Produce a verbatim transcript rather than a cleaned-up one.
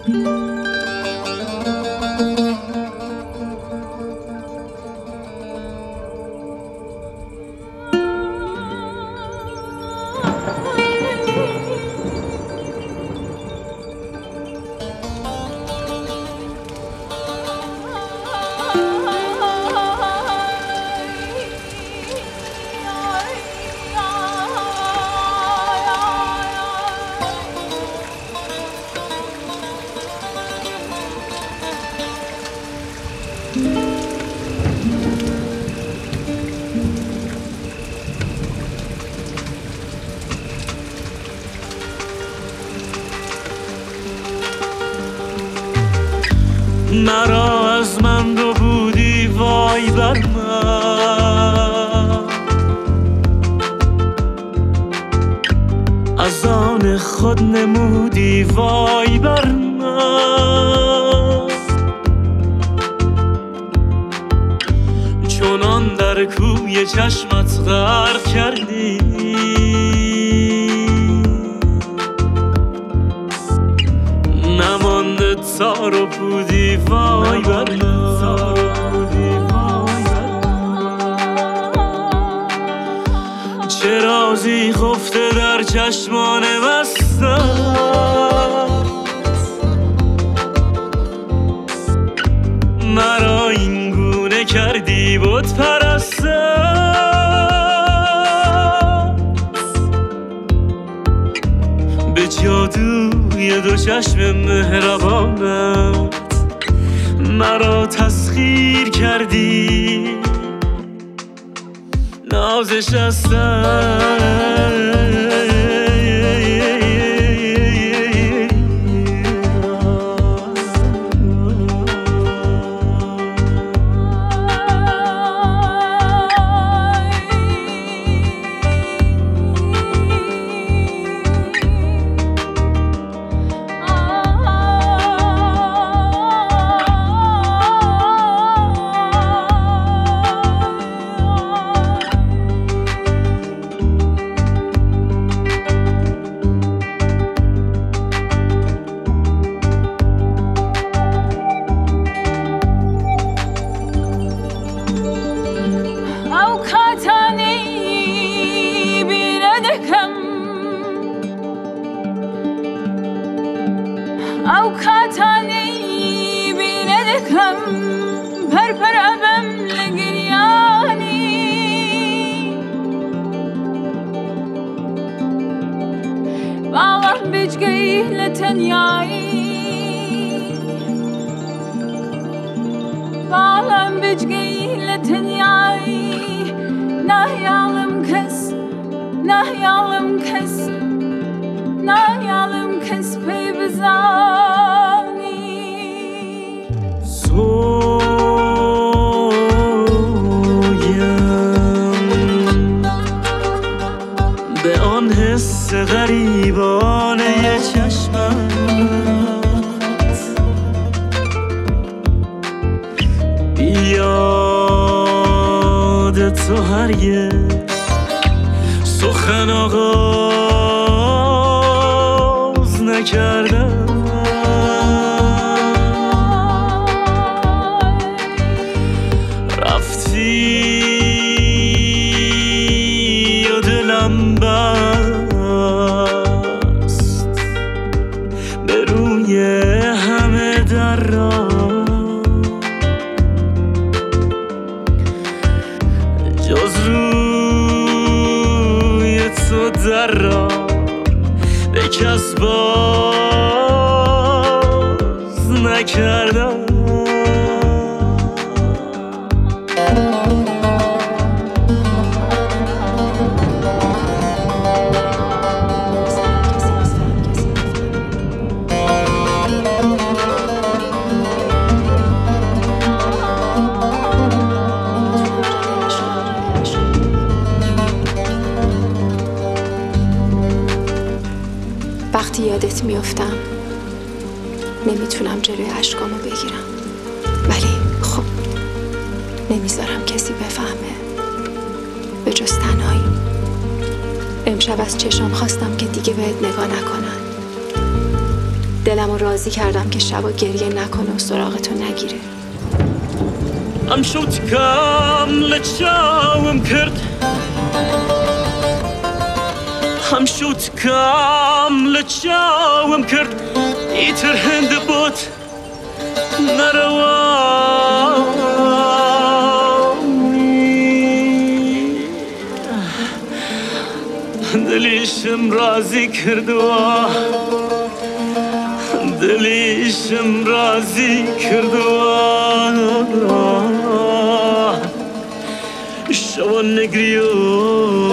مرا از من دو بودی وای بر من، از آن خود نمودی وای بر من، چونان در کوی چشمت غرق کردی، نمانده تار و پودی وای بر من، چه رازی خفته در چشمان بستم، مرا این گونه کردی بت پرستم، به جادوی دو چشم مهربانت مرا تسخیر کردی، نازش هستم اوقاتانی بیندکم پر پر ابم لگریانی والله بجگی لتنیایی والله بجگی لتنیایی نهیالم کس نهیالم کس نهیالم کس پی بزانی سویم به آن حس غریبانه چشمت، یاد تو هرگز سخن آغاز نکردم، رفتی و دلم بست به روی همه در را، جز روی تو در را به کس باز نکردم. وقتی یادت میافتم نمیتونم جلوی اشکامو بگیرم، ولی خب نمیذارم کسی بفهمه به جز تنهایی. امشب از چشام خواستم که دیگه بهت نگاه نکنن، دلم رو راضی کردم که شبا گریه نکنه و سراغ تو نگیره. ام شوت کام لچاوم کرد ام شوت کام لچاوم کرد ایتر هند بوت نروامی دلیشم رازی کردوا دلیشم رازی کردوا شو نگریو